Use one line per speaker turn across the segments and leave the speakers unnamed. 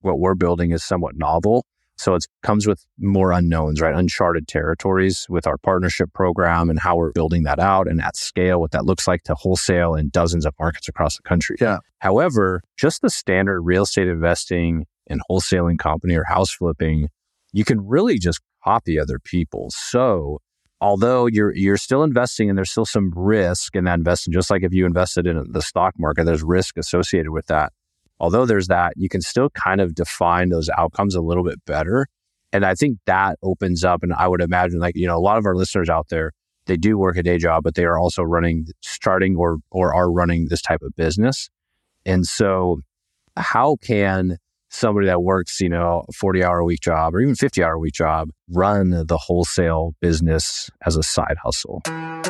what we're building is somewhat novel. So it comes with more unknowns, right? Uncharted territories with our partnership program and how we're building that out and at scale, what that looks like to wholesale in dozens of markets across the country.
Yeah.
However, just the standard real estate investing and wholesaling company or house flipping, you can really just copy other people. So although you're still investing and there's still some risk in that investment, just like if you invested in the stock market, there's risk associated with that. Although there's that, you can still kind of define those outcomes a little bit better. And I think that opens up, and I would imagine a lot of our listeners out there, they do work a day job, but they are also starting or are running this type of business. And so how can somebody that works, a 40-hour-a-week job or even 50-hour-a-week job run the wholesale business as a side hustle?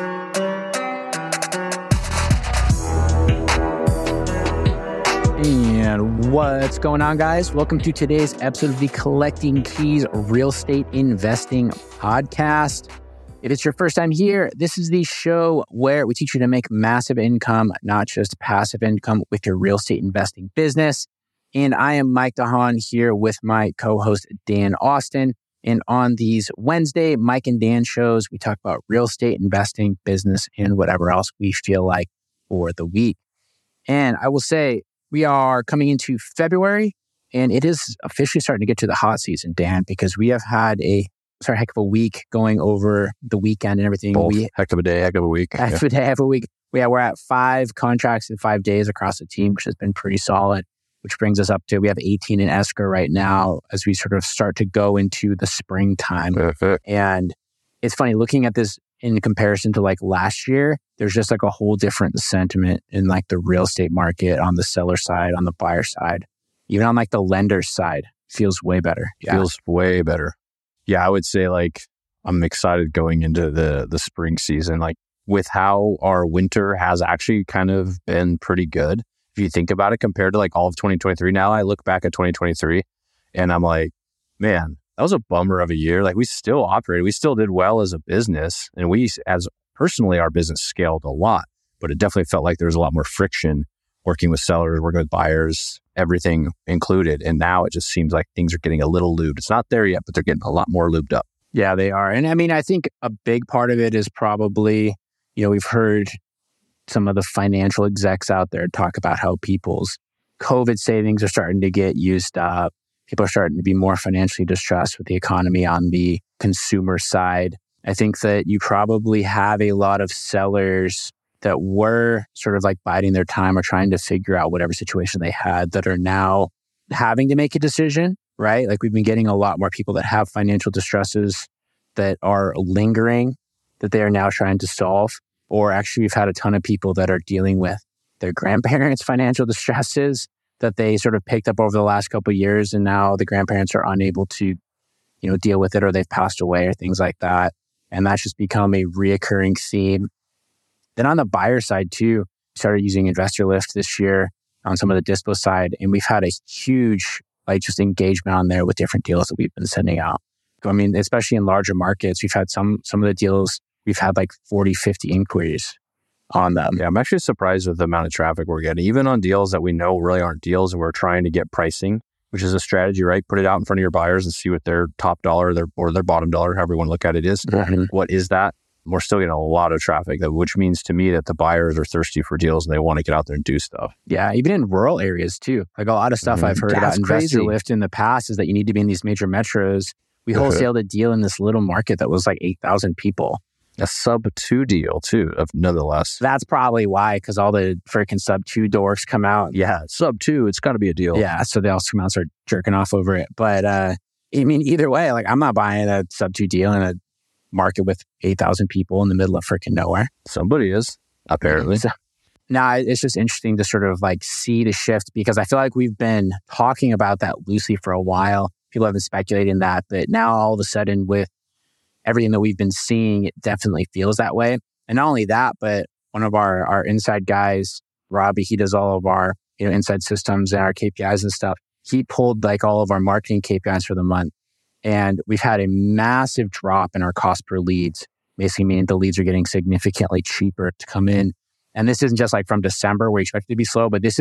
And what's going on, guys? Welcome to today's episode of the Collecting Keys Real Estate Investing Podcast. If it's your first time here, this is the show where we teach you to make massive income, not just passive income, with your real estate investing business. And I am Mike DeHaan here with my co-host, Dan Austin. And on these Wednesday Mike and Dan shows, we talk about real estate investing, business, and whatever else we feel like for the week. And I will say, we are coming into February, and it is officially starting to get to the hot season, Dan, because we have had a heck of a week going over the weekend and everything.
Heck of a day, heck of a week.
Heck of a day, heck of a week. We're at 5 contracts in 5 days across the team, which has been pretty solid, which brings us up to, we have 18 in escrow right now as we sort of start to go into the springtime.
Perfect.
And it's funny looking at this in comparison to last year, there's just a whole different sentiment in the real estate market on the seller side, on the buyer side, even on the lender side, feels way better.
Yeah. Feels way better. Yeah, I would say I'm excited going into the spring season, with how our winter has actually kind of been pretty good. If you think about it compared to all of 2023, now I look back at 2023 and I'm like, man, that was a bummer of a year. We still operated, we still did well as a business, and personally, our business scaled a lot, but it definitely felt like there was a lot more friction working with sellers, working with buyers, everything included. And now it just seems like things are getting a little lubed. It's not there yet, but they're getting a lot more lubed up.
Yeah, they are. And I mean, I think a big part of it is probably, we've heard some of the financial execs out there talk about how people's COVID savings are starting to get used up. People are starting to be more financially distressed with the economy on the consumer side. I think that you probably have a lot of sellers that were sort of biding their time or trying to figure out whatever situation they had that are now having to make a decision, right? We've been getting a lot more people that have financial distresses that are lingering, that they are now trying to solve. Or actually, we've had a ton of people that are dealing with their grandparents' financial distresses that they sort of picked up over the last couple of years, and now the grandparents are unable to, deal with it, or they've passed away or things like that. And that's just become a reoccurring theme. Then on the buyer side too, we started using Investor Lift this year on some of the dispo side, and we've had a huge just engagement on there with different deals that we've been sending out. I mean, especially in larger markets, we've had some of the deals, we've had 40, 50 inquiries on them.
Yeah, I'm actually surprised with the amount of traffic we're getting, even on deals that we know really aren't deals, and we're trying to get pricing, which is a strategy, right? Put it out in front of your buyers and see what their top dollar or their bottom dollar, however you want to look at it, is.
Mm-hmm.
What is that? We're still getting a lot of traffic, which means to me that the buyers are thirsty for deals and they want to get out there and do stuff.
Yeah, even in rural areas too. A lot of stuff I've heard about Investor Lift in the past is that you need to be in these major metros. We wholesaled a deal in this little market that was 8,000 people.
A sub-2 deal too, nonetheless.
That's probably why, because all the freaking sub-2 dorks come out.
Yeah, sub-2, it's got to be a deal.
Yeah, so they all come out and start jerking off over it. But I mean, either way, I'm not buying a sub-2 deal in a market with 8,000 people in the middle of freaking nowhere.
Somebody is, apparently.
So, it's just interesting to sort of see the shift, because I feel like we've been talking about that loosely for a while. People have been speculating that, but now all of a sudden with everything that we've been seeing, it definitely feels that way. And not only that, but one of our inside guys, Robbie, he does all of our inside systems and our KPIs and stuff. He pulled all of our marketing KPIs for the month. And we've had a massive drop in our cost per leads, basically meaning the leads are getting significantly cheaper to come in. And this isn't just from December where you expect it to be slow, but this is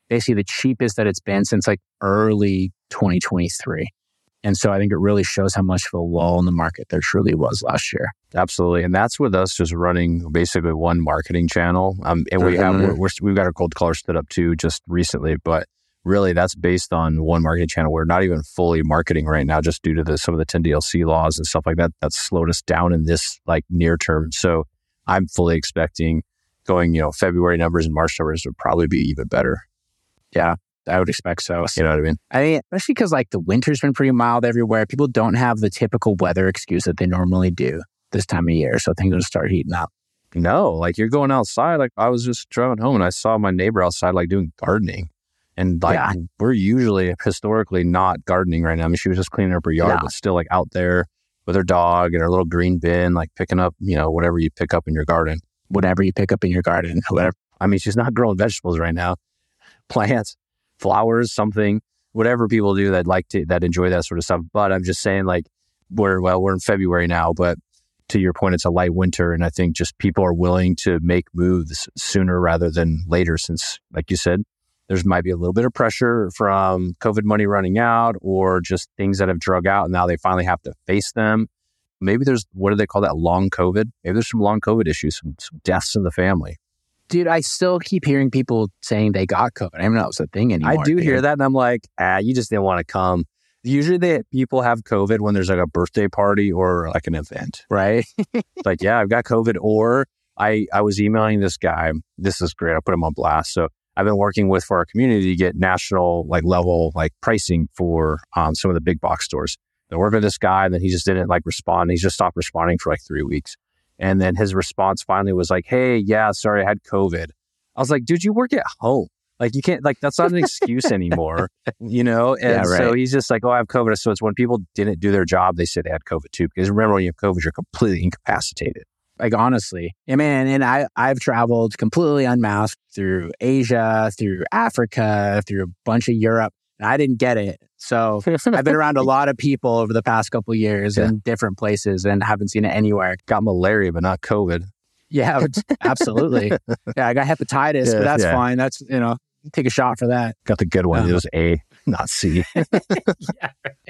basically the cheapest that it's been since like early 2023. And so I think it really shows how much of a lull in the market there truly was last year.
Absolutely. And that's with us just running basically one marketing channel. And we've got our cold caller stood up too just recently, but really that's based on one marketing channel. We're not even fully marketing right now just due to some of the 10DLC laws and stuff like that. That's slowed us down in this like near term. So I'm fully expecting going, February numbers and March numbers would probably be even better.
Yeah. I would expect so.
You know what I mean?
Especially because like the winter's been pretty mild everywhere. People don't have the typical weather excuse that they normally do this time of year. So things will start heating up.
No, like you're going outside. Like I was just driving home and I saw my neighbor outside like doing gardening. And like we're usually historically not gardening right now. I mean, she was just cleaning up her yard, but still like out there with her dog and her little green bin, like picking up, whatever you pick up in your garden.
Whatever you pick up in your garden, whatever.
I mean, she's not growing vegetables right now. Plants. Flowers, something, whatever people do that enjoy that sort of stuff. But I'm just saying like, we're in February now, but to your point, it's a light winter. And I think just people are willing to make moves sooner rather than later, since like you said, there's might be a little bit of pressure from COVID money running out or just things that have drug out. And now they finally have to face them. Maybe there's, what do they call that? Long COVID. Maybe there's some long COVID issues, some deaths in the family.
Dude, I still keep hearing people saying they got COVID. I don't know if it's a thing anymore.
I do hear that. And I'm like, you just didn't want to come. Usually people have COVID when there's like a birthday party or like an event.
Right?
It's like, yeah, I've got COVID. Or I was emailing this guy. This is great. I put him on blast. So I've been working for our community to get national level pricing for some of the big box stores. I worked with this guy and then he just didn't respond. He's just stopped responding for 3 weeks. And then his response finally was like, hey, yeah, sorry, I had COVID. I was like, dude, you work at home. You can't, that's not an excuse anymore, And so he's just like, oh, I have COVID. So it's when people didn't do their job, they say they had COVID too. Because remember, when you have COVID, you're completely incapacitated.
Honestly, I mean, and I've traveled completely unmasked through Asia, through Africa, through a bunch of Europe. And I didn't get it. So I've been around a lot of people over the past couple of years in different places and haven't seen it anywhere.
Got malaria, but not COVID.
Yeah, absolutely. Yeah, I got hepatitis, but that's fine. That's, take a shot for that.
Got the good one. It was A, not C.
Yeah.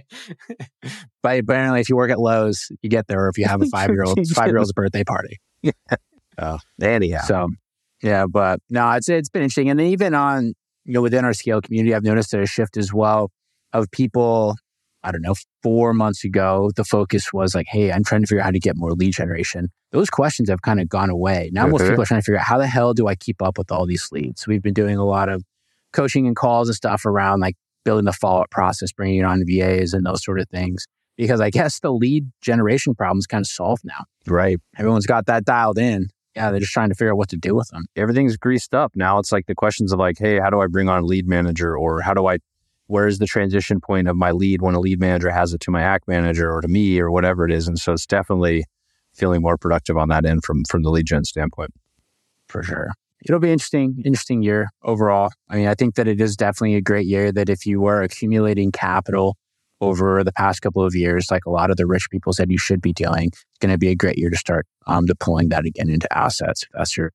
But apparently, if you work at Lowe's, you get there, or if you have a 5-year-old's birthday party.
Oh, anyhow.
So, yeah, but no, it's been interesting. And then even on, within our scale community, I've noticed a shift as well of people, 4 months ago, the focus was like, hey, I'm trying to figure out how to get more lead generation. Those questions have kind of gone away. Now most people are trying to figure out how the hell do I keep up with all these leads? So we've been doing a lot of coaching and calls and stuff around building the follow-up process, bringing on VAs and those sort of things. Because I guess the lead generation problem is kind of solved now.
Right.
Everyone's got that dialed in. Yeah, they're just trying to figure out what to do with them.
Everything's greased up. Now it's the questions of hey, how do I bring on a lead manager? Or where's the transition point of my lead when a lead manager has it to my AC manager or to me or whatever it is. And so it's definitely feeling more productive on that end from the lead gen standpoint.
For sure. It'll be interesting year overall. I mean, I think that it is definitely a great year that if you were accumulating capital over the past couple of years, like a lot of the rich people said you should be doing, it's going to be a great year to start deploying that again into assets.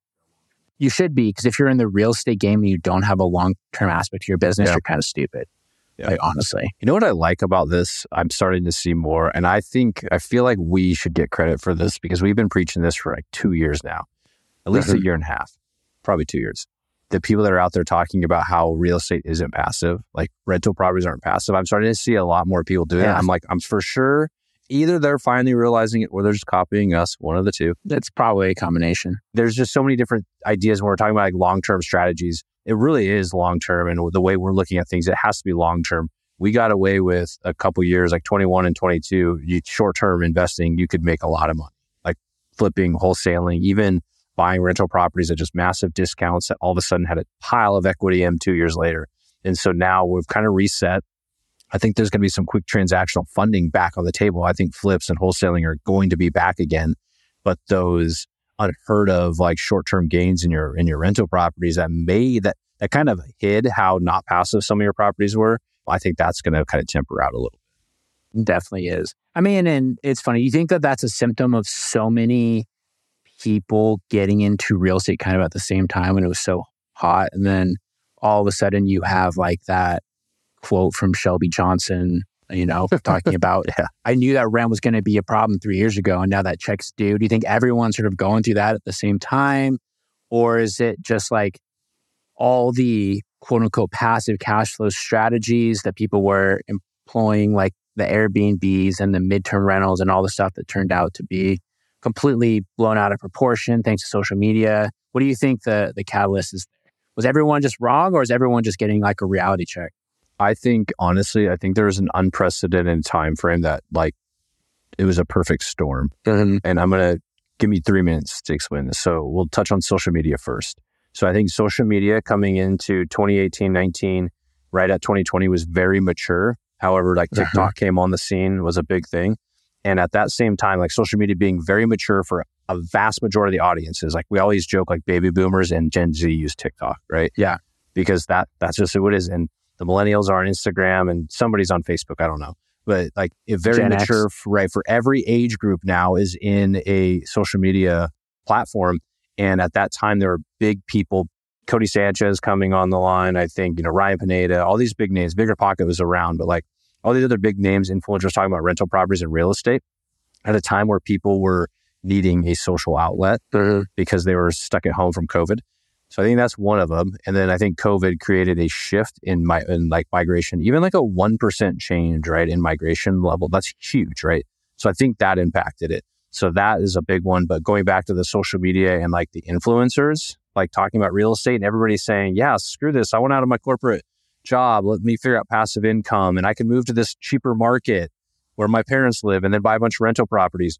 You should be, because if you're in the real estate game and you don't have a long-term aspect to your business, you're kind of stupid. Yeah. Honestly.
You know what I like about this? I'm starting to see more. And I feel like we should get credit for this because we've been preaching this for 2 years now, at least a year and a half, probably 2 years. The people that are out there talking about how real estate isn't passive, rental properties aren't passive. I'm starting to see a lot more people doing that. I'm for sure either they're finally realizing it or they're just copying us, one of the two.
That's probably a combination.
There's just so many different ideas when we're talking about long-term strategies. It really is long-term. And the way we're looking at things, it has to be long-term. We got away with a couple years, 21 and 22, short-term investing, you could make a lot of money, flipping, wholesaling, even buying rental properties at just massive discounts that all of a sudden had a pile of equity in 2 years later. And so now we've kind of reset. I think there's going to be some quick transactional funding back on the table. I think flips and wholesaling are going to be back again, but those unheard of short-term gains in your rental properties that kind of hid how not passive some of your properties were. I think that's going to kind of temper out a little bit.
Definitely is. I mean, and it's funny. You think that that's a symptom of so many people getting into real estate kind of at the same time when it was so hot, and then all of a sudden you have like that quote from Shelby Johnson, talking about, I knew that rent was going to be a problem 3 years ago, and now that check's due. Do you think everyone's sort of going through that at the same time? Or is it just like all the quote unquote passive cash flow strategies that people were employing, like the Airbnbs and the midterm rentals and all the stuff that turned out to be completely blown out of proportion thanks to social media? What do you think the catalyst is there? Was everyone just wrong, or is everyone just getting like a reality check?
I think, honestly, there was an unprecedented time frame that like it was a perfect storm.
Mm-hmm.
And I'm going to give me 3 minutes to explain this. So we'll touch on social media first. So I think social media coming into 2018, 19, right at 2020 was very mature. However, like TikTok came on the scene was a big thing. And at that same time, like social media being very mature for a vast majority of the audiences, like we always joke like baby boomers and Gen Z use TikTok, right?
Yeah.
Because that's just who it is. And the millennials are on Instagram and somebody's on Facebook. I don't know. But like it very
Gen
mature,
X.
right? For every age group now is in a social media platform. And at that time, there were big people, Cody Sanchez coming on the line. I think, Ryan Pineda, all these big names. Bigger Pocket was around, but like all these other big names, influencers talking about rental properties and real estate at a time where people were needing a social outlet because they were stuck at home from COVID. So I think that's one of them. And then I think COVID created a shift in migration, even like a 1% change, right, in migration level. That's huge, right? So I think that impacted it. So that is a big one. But going back to the social media and like the influencers, like talking about real estate and everybody's saying, yeah, screw this. I went out of my corporate job. Let me figure out passive income and I can move to this cheaper market where my parents live and then buy a bunch of rental properties.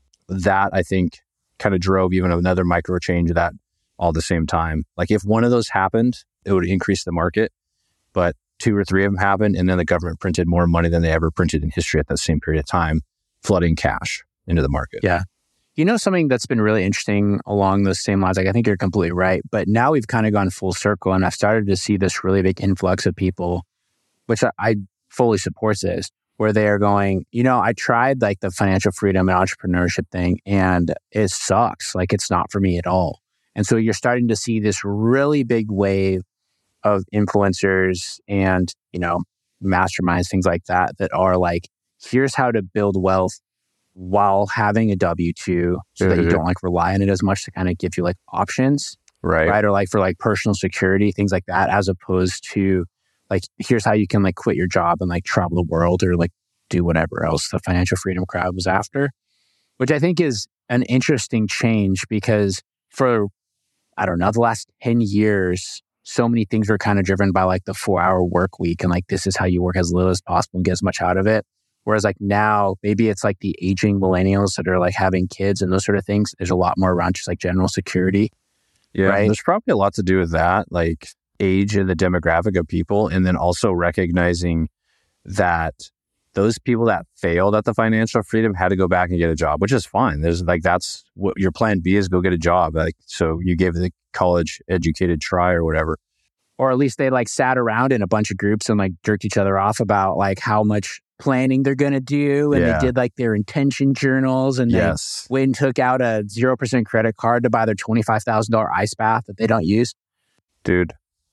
That I think kind of drove even another micro change of that all at the same time. Like if one of those happened, it would increase the market, but 2 or 3 of them happened. And then the government printed more money than they ever printed in history at that same period of time, flooding cash into the market.
Yeah. Something that's been really interesting along those same lines, like I think you're completely right, but now we've kind of gone full circle and I've started to see this really big influx of people, which I fully support this, where they are going, I tried like the financial freedom and entrepreneurship thing and it sucks. Like it's not for me at all. And so you're starting to see this really big wave of influencers and, masterminds, things like that are like, here's how to build wealth while having a W-2 so that you don't like rely on it as much to kind of give you like options. Right. Or like for like personal security, things like that, as opposed to like, here's how you can like quit your job and like travel the world or like do whatever else the financial freedom crowd was after, which I think is an interesting change because for, I don't know, the last 10 years, so many things were kind of driven by like the 4-hour work week and like, this is how you work as little as possible and get as much out of it. Whereas like now, maybe it's like the aging millennials that are like having kids and those sort of things. There's a lot more around just like general security.
Yeah, right? There's probably a lot to do with that, like age and the demographic of people. And then also recognizing that those people that failed at the financial freedom had to go back and get a job, which is fine. There's like, that's what your plan B is, go get a job. Like, so you gave the college educated try or whatever.
Or at least they like sat around in a bunch of groups and like jerked each other off about like how much planning they're going to do. And they did like their intention journals and they went and took out a 0% credit card to buy their $25,000 ice bath that they don't use.
Dude,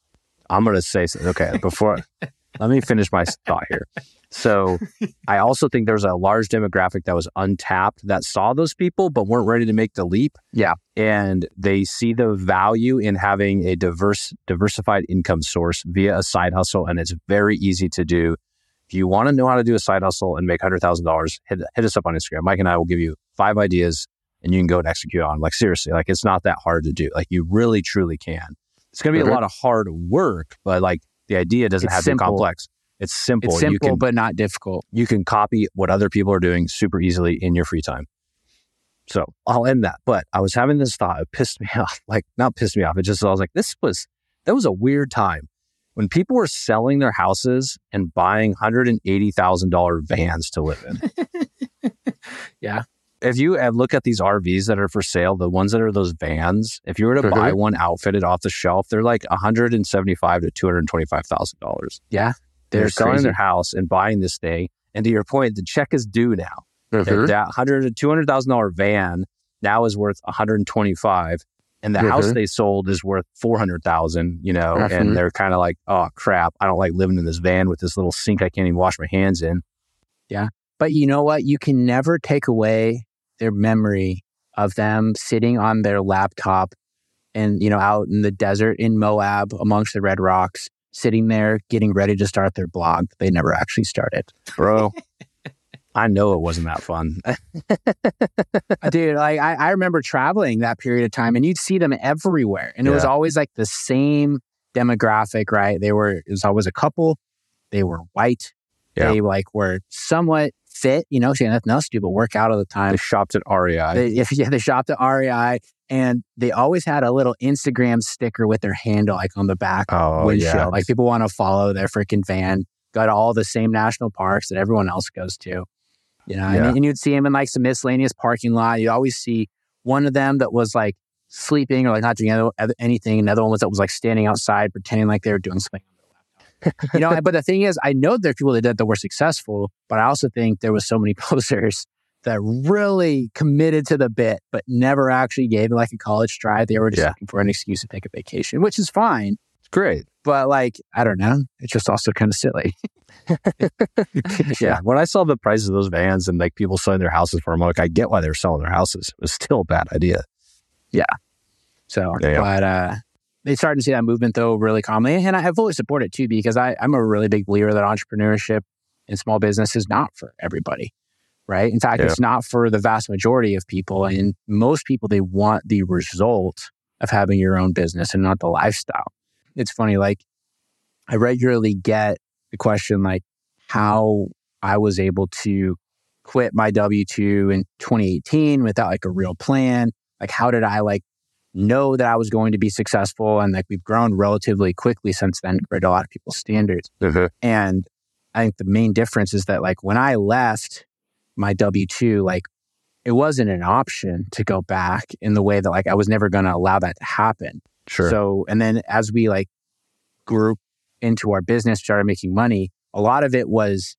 I'm going to say, okay, before, let me finish my thought here. So I also think there's a large demographic that was untapped that saw those people, but weren't ready to make the leap.
Yeah.
And they see the value in having a diversified income source via a side hustle. And it's very easy to do. If you want to know how to do a side hustle and make $100,000, hit us up on Instagram. Mike and I will give you 5 ideas and you can go and execute on. Like seriously, like it's not that hard to do. Like you really, truly can. It's going to be a lot of hard work, but like the idea doesn't have to be complex. It's simple.
It's simple, but not difficult.
You can copy what other people are doing super easily in your free time. So I'll end that. But I was having this thought. It pissed me off. Like, not pissed me off. It just, I was like, that was a weird time when people were selling their houses and buying $180,000 vans to live in.
Yeah.
If you look at these RVs that are for sale, the ones that are those vans, if you were to buy one outfitted off the shelf, they're like $175,000 to $225,000.
Yeah.
They're selling their house and buying this thing. And to your point, the check is due now. That $100,000 to $200,000 van now is worth $125,000. And the house they sold is worth $400,000, and they're kind of like, oh crap, I don't like living in this van with this little sink I can't even wash my hands in.
Yeah. But you know what? You can never take away their memory of them sitting on their laptop and, out in the desert in Moab amongst the red rocks, sitting there getting ready to start their blog that they never actually started.
Bro, I know it wasn't that fun.
Dude, I remember traveling that period of time and you'd see them everywhere. And it was always like the same demographic, right? It was always a couple. They were white. Yeah. They were somewhat fit, she had nothing else to do but work out all the time.
They shopped at REI.
They shopped at REI. And they always had a little Instagram sticker with their handle on the back windshield. Yeah. People want to follow their freaking van. Got all the same national parks that everyone else goes to. And you'd see them in some miscellaneous parking lot. You'd always see one of them that was sleeping or not doing anything. Another one was that was standing outside pretending like they were doing something on their laptop. But the thing is, I know there are people that did that were successful, but I also think there was so many posers that really committed to the bit, but never actually gave it a college stride. They were just looking for an excuse to take a vacation, which is fine.
It's great.
But I don't know. It's just also kind of silly.
Yeah. When I saw the prices of those vans and people selling their houses for them, I get why they were selling their houses. It was still a bad idea.
Yeah. So, but they started to see that movement though really commonly. And I fully support it too, because I'm a really big believer that entrepreneurship in small business is not for everybody. Right. In fact, it's not for the vast majority of people. And most people, they want the result of having your own business and not the lifestyle. It's funny, I regularly get the question how I was able to quit my W-2 in 2018 without a real plan. How did I know that I was going to be successful? And we've grown relatively quickly since then compared to a lot of people's standards. And I think the main difference is that when I left my W-2, it wasn't an option to go back in the way that I was never going to allow that to happen.
Sure.
So, and then as we grew into our business, started making money, a lot of it was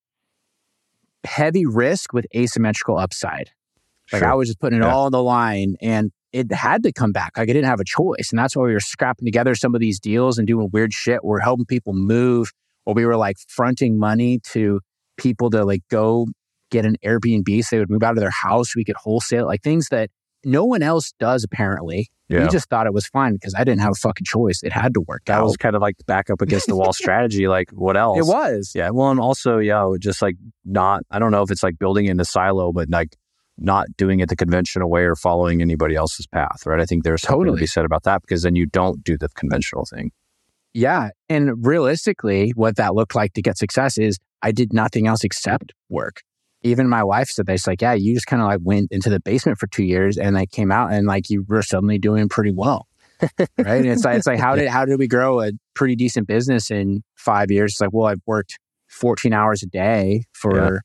heavy risk with asymmetrical upside. Sure. I was just putting it all on the line and it had to come back. I didn't have a choice. And that's why we were scrapping together some of these deals and doing weird shit. We're helping people move, or we were fronting money to people to go get an Airbnb so they would move out of their house. We could wholesale, things that no one else does apparently. Yeah. We just thought it was fine because I didn't have a fucking choice. It had to work out.
That was kind of back up against the wall strategy. What else?
It was.
Yeah. Well, and also, just not, I don't know if it's building in a silo, but not doing it the conventional way or following anybody else's path, right? I think there's something to be said about that, because then you don't do the conventional thing.
Yeah. And realistically, what that looked like to get success is I did nothing else except work. Even my wife said this, you just kind of went into the basement for 2 years and came out and you were suddenly doing pretty well. Right. And it's how did we grow a pretty decent business in 5 years? It's well, I've worked 14 hours a day for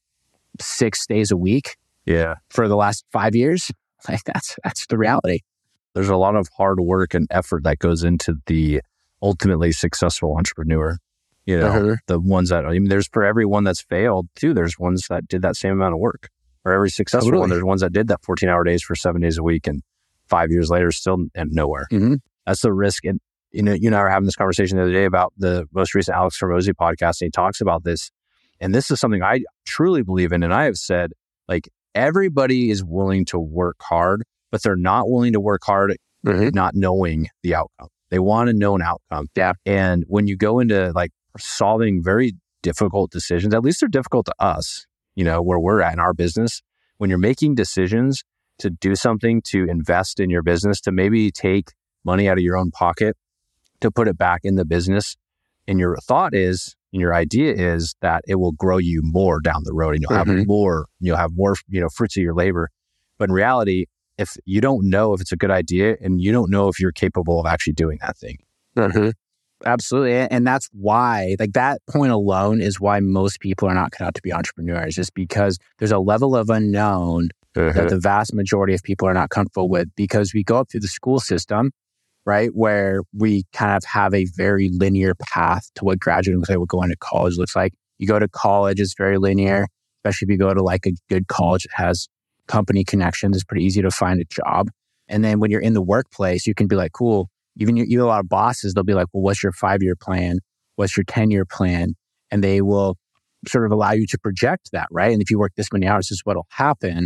6 days a week.
Yeah.
For the last 5 years. That's the reality.
There's a lot of hard work and effort that goes into the ultimately successful entrepreneur. The ones that, there's for every one that's failed too, there's ones that did that same amount of work. For every successful one, there's ones that did that 14-hour days for 7 days a week and 5 years later still nowhere. Mm-hmm. That's the risk. And you and I were having this conversation the other day about the most recent Alex Hormozi podcast, and he talks about this. And this is something I truly believe in. And I have said, everybody is willing to work hard, but they're not willing to work hard not knowing the outcome. They want to know an outcome.
Yeah.
And when you go into solving very difficult decisions, at least they're difficult to us, where we're at in our business. When you're making decisions to do something, to invest in your business, to maybe take money out of your own pocket, to put it back in the business. And your thought is, and your idea is that it will grow you more down the road and you'll have more, fruits of your labor. But in reality, if you don't know if it's a good idea and you don't know if you're capable of actually doing that thing.
Absolutely. And that's why, that point alone is why most people are not cut out to be entrepreneurs, just because there's a level of unknown that the vast majority of people are not comfortable with, because we go up through the school system, right, where we kind of have a very linear path to what graduating looks like, what going to college looks like. You go to college, it's very linear, especially if you go to a good college that has company connections. It's pretty easy to find a job. And then when you're in the workplace, you can be like, cool. Even a lot of bosses, they'll be like, well, what's your 5-year plan? What's your 10-year plan? And they will sort of allow you to project that, right? And if you work this many hours, this is what'll happen.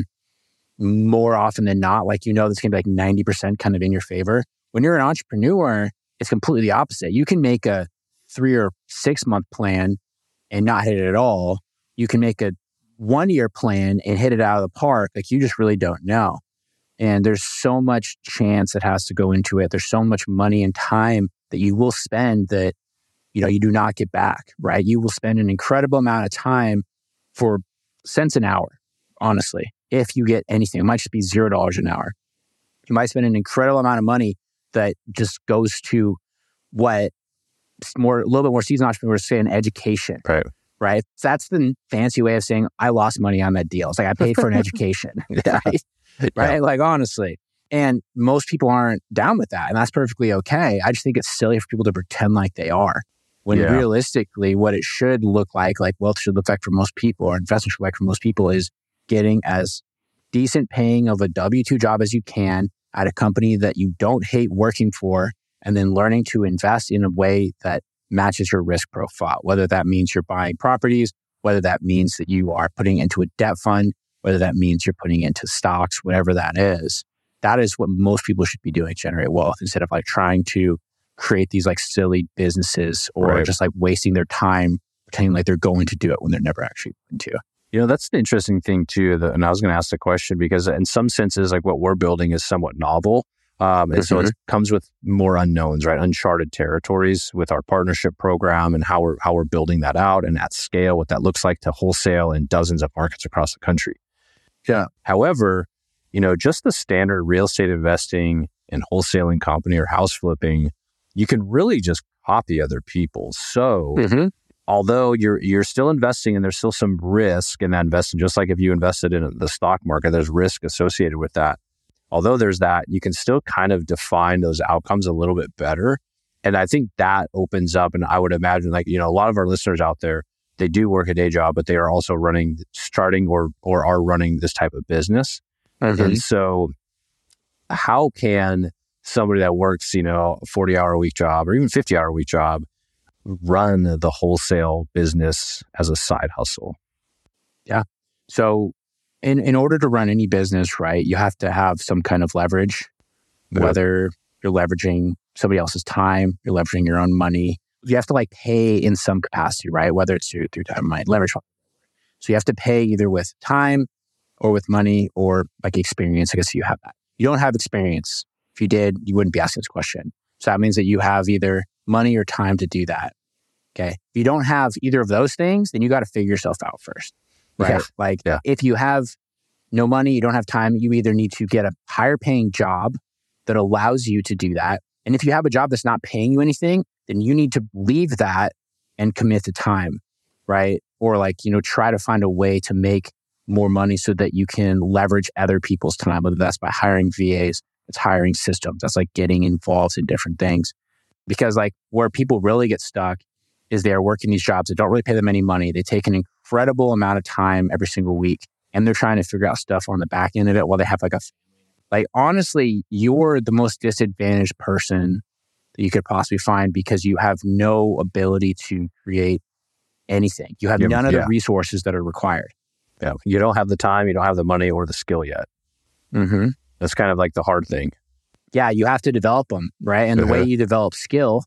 More often than not, like, this can be like 90% kind of in your favor. When you're an entrepreneur, it's completely the opposite. You can make a 3 or 6 month plan and not hit it at all. You can make a 1-year plan and hit it out of the park. Like, you just really don't know. And there's so much chance that has to go into it. There's so much money and time that you will spend that, you do not get back, right? You will spend an incredible amount of time for cents an hour, honestly, if you get anything. It might just be $0 an hour. You might spend an incredible amount of money that just goes to a little bit more seasoned entrepreneurs say, an education. Right? So that's the fancy way of saying I lost money on that deal. It's like I paid for an education. Right? Right? Like, honestly. And most people aren't down with that. And that's perfectly okay. I just think it's silly for people to pretend like they are. When realistically, what it should look like wealth should look like for most people, or investment should look like for most people, is getting as decent paying of a W-2 job as you can at a company that you don't hate working for, and then learning to invest in a way that matches your risk profile, whether that means you're buying properties, whether that means that you are putting into a debt fund, whether that means you're putting into stocks, whatever that is. That is what most people should be doing to generate wealth, instead of trying to create these silly businesses or just wasting their time pretending like they're going to do it when they're never actually going to.
That's an interesting thing too. And I was going to ask the question because in some senses, what we're building is somewhat novel. And so it comes with more unknowns, right? Uncharted territories with our partnership program and how we're building that out and at scale, what that looks like to wholesale in dozens of markets across the country.
Yeah.
However, just the standard real estate investing and wholesaling company or house flipping, you can really just copy other people. So although you're still investing and there's still some risk in that investment, just like if you invested in the stock market, there's risk associated with that. Although there's that, you can still kind of define those outcomes a little bit better. And I think that opens up, and I would imagine a lot of our listeners out there, they do work a day job, but they are also starting or are running this type of business. And so how can somebody that works, a 40-hour-a-week job or even 50-hour-a-week job run the wholesale business as a side hustle?
Yeah. So in order to run any business, right, you have to have some kind of leverage, whether you're leveraging somebody else's time, you're leveraging your own money. You have to pay in some capacity, right? Whether it's through time, money, leverage. So you have to pay either with time or with money or experience. I guess you have that. You don't have experience. If you did, you wouldn't be asking this question. So that means that you have either money or time to do that. Okay. If you don't have either of those things, then you got to figure yourself out first. Right. If you have no money, you don't have time, you either need to get a higher paying job that allows you to do that. And if you have a job that's not paying you anything, then you need to leave that and commit to time. Right. Or try to find a way to make more money so that you can leverage other people's time, whether that's by hiring VAs, it's hiring systems, that's getting involved in different things. Because where people really get stuck is they are working these jobs that don't really pay them any money. They take an incredible amount of time every single week, and they're trying to figure out stuff on the back end of it while they have a family. Honestly, you're the most disadvantaged person that you could possibly find because you have no ability to create anything. You have none of the resources that are required.
Yeah, you don't have the time, you don't have the money or the skill yet. That's kind of the hard thing.
Yeah, you have to develop them, right? And the way you develop skill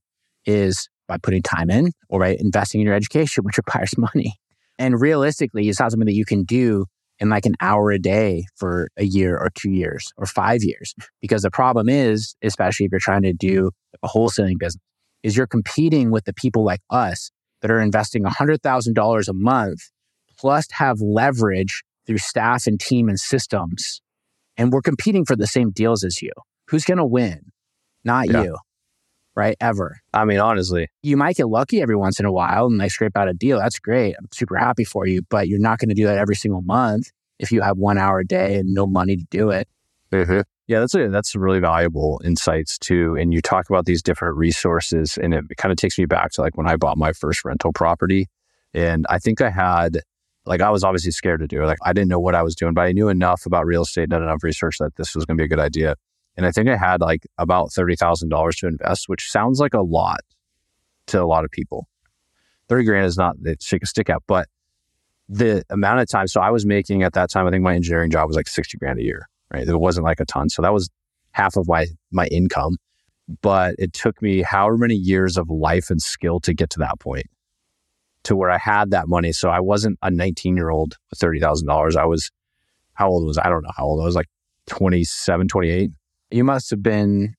is by putting time in or by investing in your education, which requires money. And realistically, it's not something that you can do in an hour a day for a year or 2 years or 5 years. Because the problem is, especially if you're trying to do a wholesaling business, is you're competing with the people like us that are investing $100,000 a month plus have leverage through staff and team and systems. And we're competing for the same deals as you. Who's going to win? Not you, right? Ever.
I mean, honestly.
You might get lucky every once in a while and scrape out a deal. That's great. I'm super happy for you. But you're not going to do that every single month if you have 1 hour a day and no money to do it.
Yeah, that's really valuable insights too. And you talk about these different resources, and it kind of takes me back to when I bought my first rental property. And I think I had, I was obviously scared to do it. I didn't know what I was doing, but I knew enough about real estate, done enough research that this was going to be a good idea. And I think I had like about $30,000 to invest, which sounds like a lot to a lot of people. 30 grand is not the shake a stick at, but the amount of time. So I was making at that time, I think my engineering job was like 60 grand a year, right? It wasn't like a ton. So that was half of my income, but it took me however many years of life and skill to get to that point to where I had that money. So I wasn't a 19-year-old with $30,000. I was, how old was I? I don't know how old I was, like 27, 28.
You must have been,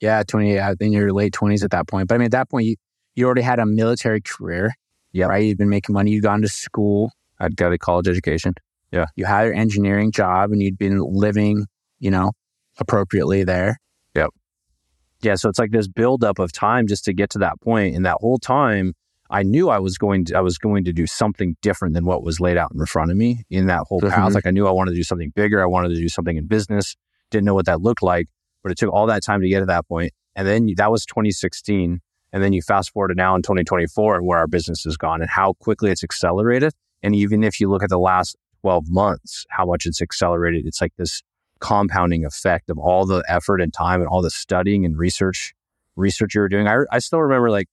28, I think you're late 20s at that point. But I mean, at that point, you already had a military career, right? You'd been making money, you'd gone to school.
I'd got a college education. Yeah.
You had your engineering job and you'd been living, appropriately there.
Yep. Yeah. So it's like this buildup of time just to get to that point. And that whole time, I knew I was going to do something different than what was laid out in front of me in that whole path. Like I knew I wanted to do something bigger. I wanted to do something in business. Didn't know what that looked like, but it took all that time to get to that point. And then that was 2016. And then you fast forward to now in 2024 and where our business has gone and how quickly it's accelerated. And even if you look at the last 12 months, how much it's accelerated, it's like this compounding effect of all the effort and time and all the studying and research you were doing. I still remember, like,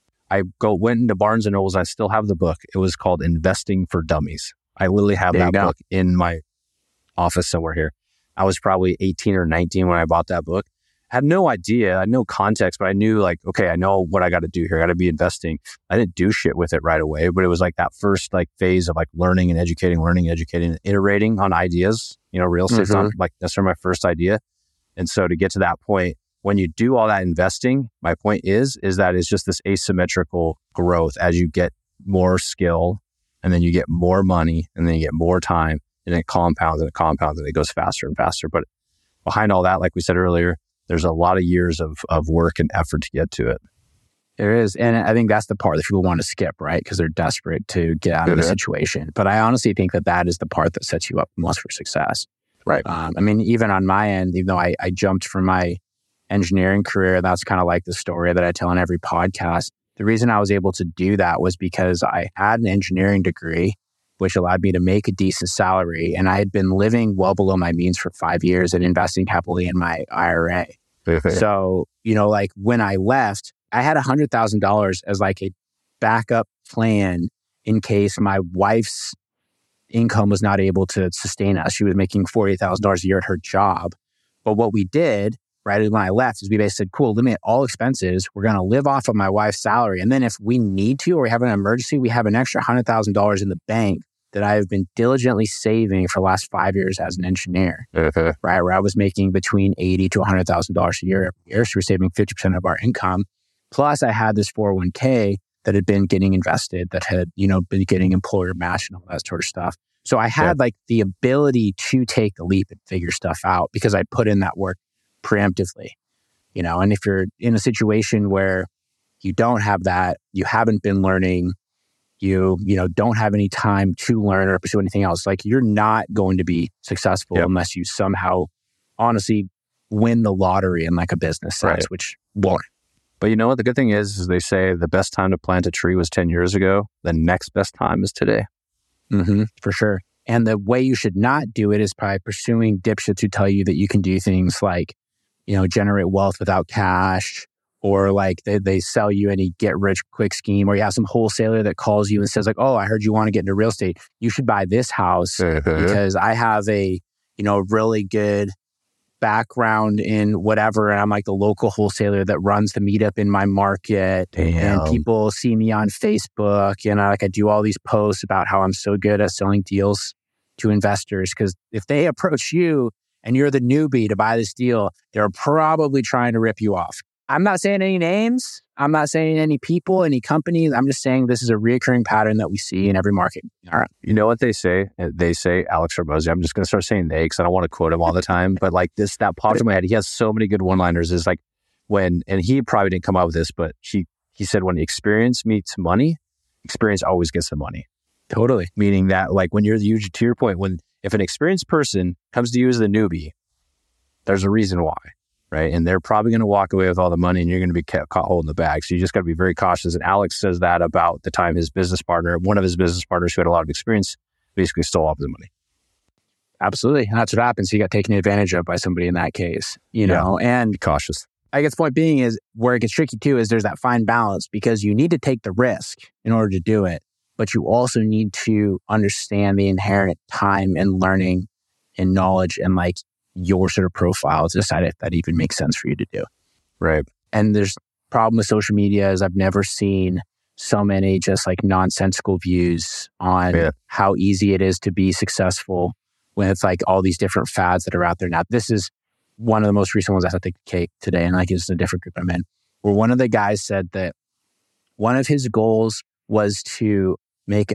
I went into Barnes and Nobles. I still have the book. It was called Investing for Dummies. I literally have that book in my office somewhere here. I was probably 18 or 19 when I bought that book. I had no idea. I had no context, but I knew, like, okay, I know what I got to do here. I got to be investing. I didn't do shit with it right away, but it was like that first like phase of like learning and educating, and iterating on ideas. Real estate's not like necessarily my first idea. And so to get to that point, when you do all that investing, my point is that it's just this asymmetrical growth as you get more skill and then you get more money and then you get more time and it compounds and it goes faster and faster. But behind all that, like we said earlier, there's a lot of years of work and effort to get to it.
There is. And I think that's the part that people want to skip, right? Because they're desperate to get out of the situation. But I honestly think that is the part that sets you up most for success.
Right.
I mean, even on my end, even though I jumped from my engineering career, that's kind of like the story that I tell in every podcast. The reason I was able to do that was because I had an engineering degree, which allowed me to make a decent salary. And I had been living well below my means for 5 years and investing heavily in my IRA. So, like when I left, I had $100,000 as like a backup plan in case my wife's income was not able to sustain us. She was making $40,000 a year at her job. But what we did right when I left is we basically said, cool, limit all expenses. We're going to live off of my wife's salary. And then if we need to, or we have an emergency, we have an extra $100,000 in the bank that I have been diligently saving for the last 5 years as an engineer, right? Where I was making between $80,000 to $100,000 a year every year. So we're saving 50% of our income. Plus I had this 401k that had been getting invested, that had, been getting employer match and all that sort of stuff. So I had like the ability to take the leap and figure stuff out because I put in that work preemptively, and if you're in a situation where you don't have that, you haven't been learning, you don't have any time to learn or pursue anything else, like you're not going to be successful unless you somehow honestly win the lottery in like a business sense, which won't.
But you know what? The good thing is they say the best time to plant a tree was 10 years ago. The next best time is today.
For sure. And the way you should not do it is by pursuing dipshits who tell you that you can do things like, generate wealth without cash, or like they sell you any get rich quick scheme, or you have some wholesaler that calls you and says like, oh, I heard you want to get into real estate. You should buy this house because I have a, really good background in whatever. And I'm like the local wholesaler that runs the meetup in my market. And people see me on Facebook and I do all these posts about how I'm so good at selling deals to investors. Because if they approach you and you're the newbie to buy this deal, they're probably trying to rip you off. I'm not saying any names. I'm not saying any people, any companies. I'm just saying this is a reoccurring pattern that we see in every market. All right.
You know what they say? They say, Alex Hormozi, I'm just going to start saying they because I don't want to quote him all the time. But like that popped in my head. He has so many good one-liners. Is like and he probably didn't come up with this, but he said when experience meets money, experience always gets the money.
Totally.
Meaning that like when you're to your point, if an experienced person comes to you as the newbie, there's a reason why. Right. And they're probably going to walk away with all the money and you're going to be caught holding the bag. So you just got to be very cautious. And Alex says that about the time one of his business partners who had a lot of experience, basically stole all of his money.
Absolutely. And that's what happens. You got taken advantage of by somebody in that case, you know, and
be cautious.
I guess the point being is where it gets tricky too, is there's that fine balance because you need to take the risk in order to do it, but you also need to understand the inherent time and learning and knowledge and like your sort of profile to decide if that even makes sense for you to do.
Right.
And there's problem with social media is I've never seen so many just like nonsensical views on how easy it is to be successful when it's like all these different fads that are out there now. This is one of the most recent ones I had to take today, and like it's a different group I'm in, where one of the guys said that one of his goals was to make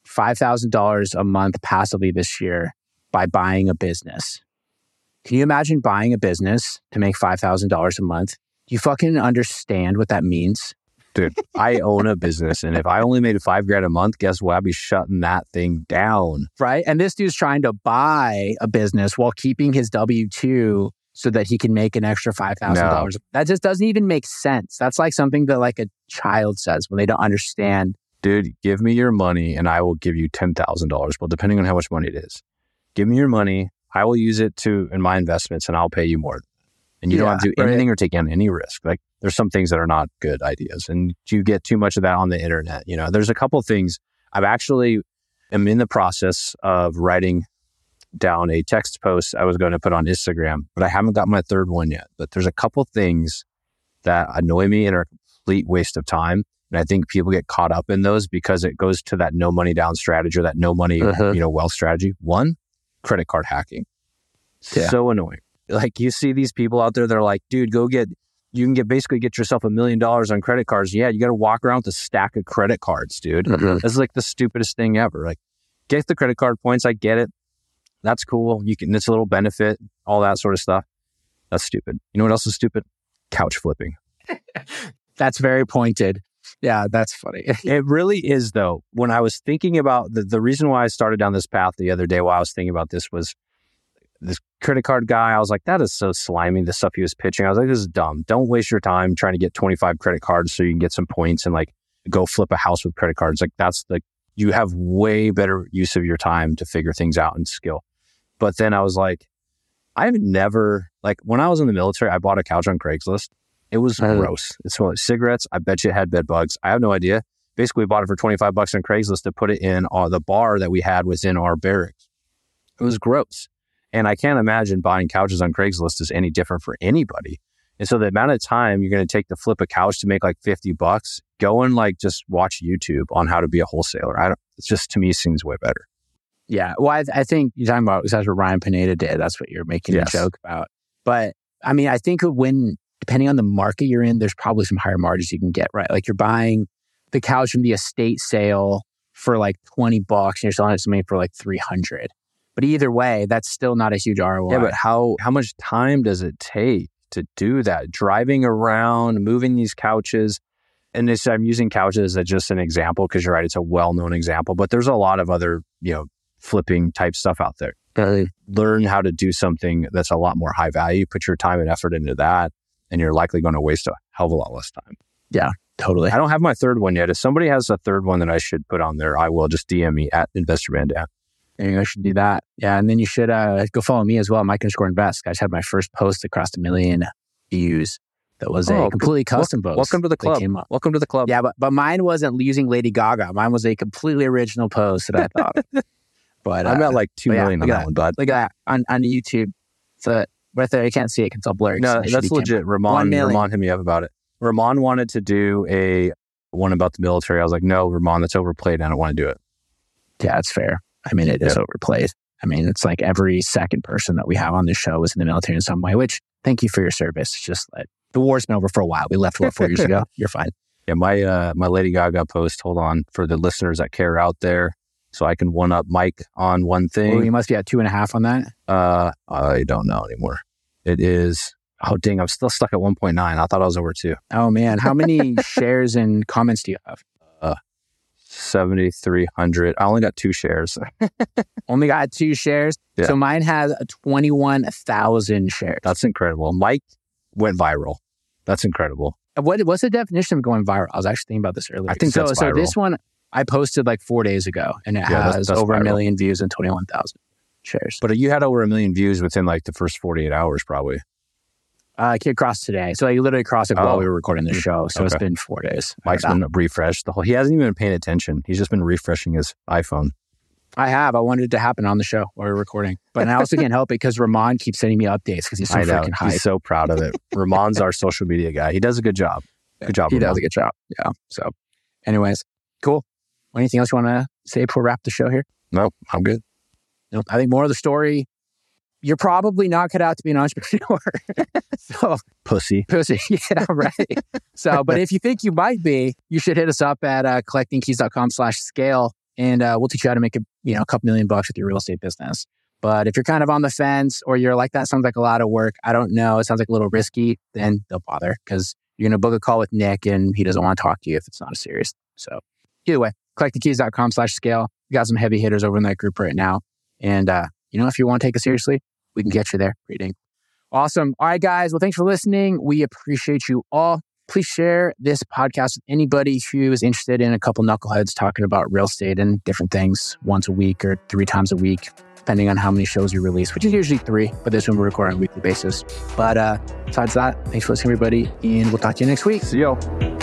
$5,000 a month passively this year by buying a business. Can you imagine buying a business to make $5,000 a month? Do you fucking understand what that means?
Dude, I own a business, and if I only made $5,000 a month, guess what? I'd be shutting that thing down.
Right? And this dude's trying to buy a business while keeping his W-2 so that he can make an extra $5,000. No. That just doesn't even make sense. That's like something that like a child says when they don't understand.
Dude, give me your money and I will give you $10,000. Well, depending on how much money it is. Give me your money. I will use it in my investments and I'll pay you more. And you don't have to do anything or take on any risk. Like there's some things that are not good ideas and you get too much of that on the internet. You know, there's a couple things I'm in the process of writing down a text post I was going to put on Instagram, but I haven't got my third one yet. But there's a couple things that annoy me and are a complete waste of time. And I think people get caught up in those because it goes to that no money down strategy or that no money, wealth strategy. One, credit card hacking. So annoying. Like you see these people out there that are like, dude, you can basically get yourself $1 million on credit cards. Yeah, you got to walk around with a stack of credit cards, dude. This is like the stupidest thing ever. Like, get the credit card points. I get it. That's cool. It's a little benefit, all that sort of stuff. That's stupid. You know what else is stupid? Couch flipping.
That's very pointed. Yeah, that's funny.
It really is, though. When I was thinking about the reason why I started down this path the other day while I was thinking about this was this credit card guy. I was like, that is so slimy, the stuff he was pitching. I was like, this is dumb. Don't waste your time trying to get 25 credit cards so you can get some points and like go flip a house with credit cards. Like you have way better use of your time to figure things out and skill. But then I was like, I've never, like when I was in the military, I bought a couch on Craigslist. It was gross. It smelled like cigarettes. I bet you it had bed bugs. I have no idea. Basically, we bought it for $25 on Craigslist to put it in the bar that we had within our barracks. It was gross. And I can't imagine buying couches on Craigslist is any different for anybody. And so the amount of time you're going to take to flip a couch to make like $50, go and like just watch YouTube on how to be a wholesaler. It's just, to me, seems way better.
Yeah. Well, I think you're talking about, that's what Ryan Pineda did. That's what you're making a joke about. But I mean, I think depending on the market you're in, there's probably some higher margins you can get, right? Like you're buying the couch from the estate sale for like $20 and you're selling it to somebody for like $300. But either way, that's still not a huge ROI.
Yeah, but how much time does it take to do that? Driving around, moving these couches. And I'm using couches as just an example because you're right, it's a well-known example. But there's a lot of other, flipping type stuff out there. Learn how to do something that's a lot more high value. Put your time and effort into that, and you're likely going to waste a hell of a lot less time.
Yeah, totally.
I don't have my third one yet. If somebody has a third one that I should put on there, I will. Just DM me at InvestorManDan.
I should do that. Yeah, and then you should go follow me as well, Mike_Invest. I just had my first post that crossed 1 million views. That was a completely custom post.
Welcome to the club. Welcome to the club.
Yeah, but mine wasn't using Lady Gaga. Mine was a completely original post that I thought of. But
I'm at like 2 million on that one, bud.
Look at that on YouTube. So right there, you can't see it because it's all blurry.
No, that's legit. Ramon hit me up about it. Ramon wanted to do a one about the military. I was like, no, Ramon, that's overplayed. I don't want to do it.
Yeah, it's fair. I mean, it is overplayed. I mean, it's like every second person that we have on this show is in the military in some way, which thank you for your service. It's just like the war's been over for a while. We left 4 years ago. You're fine.
Yeah, my Lady Gaga post, hold on, for the listeners that care out there, so I can one up Mike on one thing.
Oh, you must be at 2.5 on that?
I don't know anymore. It is, oh dang, I'm still stuck at 1.9. I thought I was over 2.
Oh man, how many shares and comments do you have?
7,300. I only got 2 shares.
Only got 2 shares? Yeah. So mine has 21,000 shares.
That's incredible. Mike went viral. That's incredible.
What's the definition of going viral? I was actually thinking about this earlier.
I think that's viral. So
this one I posted like 4 days ago and it has over 1 million views and 21,000. shares.
But you had over 1 million views within like the first 48 hours, probably.
It crossed today. So I literally crossed it while we were recording the show. So It's been 4 days.
Mike's been refreshed. He hasn't even been paying attention. He's just been refreshing his iPhone.
I wanted it to happen on the show while we were recording. But I also can't help it because Ramon keeps sending me updates because he's so freaking hyped.
He's so proud of it. Ramon's our social media guy. He does a good job. Good job,
He
Ramon.
does a good job. Yeah. So anyways, cool. Anything else you want to say before we wrap the show here?
No, I'm good.
No, I think more of the story, you're probably not cut out to be an entrepreneur. So
Pussy.
Yeah, right. So, but if you think you might be, you should hit us up at collectingkeys.com/scale and we'll teach you how to make a couple $1 million with your real estate business. But if you're kind of on the fence or you're like, that sounds like a lot of work, I don't know, it sounds like a little risky, then don't bother because you're going to book a call with Nick and he doesn't want to talk to you if it's not a serious. So either way, collectingkeys.com/scale. We got some heavy hitters over in that group right now. And, if you want to take it seriously, we can get you there. Pretty dang. Awesome. All right, guys. Well, thanks for listening. We appreciate you all. Please share this podcast with anybody who is interested in a couple knuckleheads talking about real estate and different things once a week or 3 times a week, depending on how many shows you release, which is usually 3, but this one we record on a weekly basis. But besides that, thanks for listening, everybody, and we'll talk to you next week.
See you.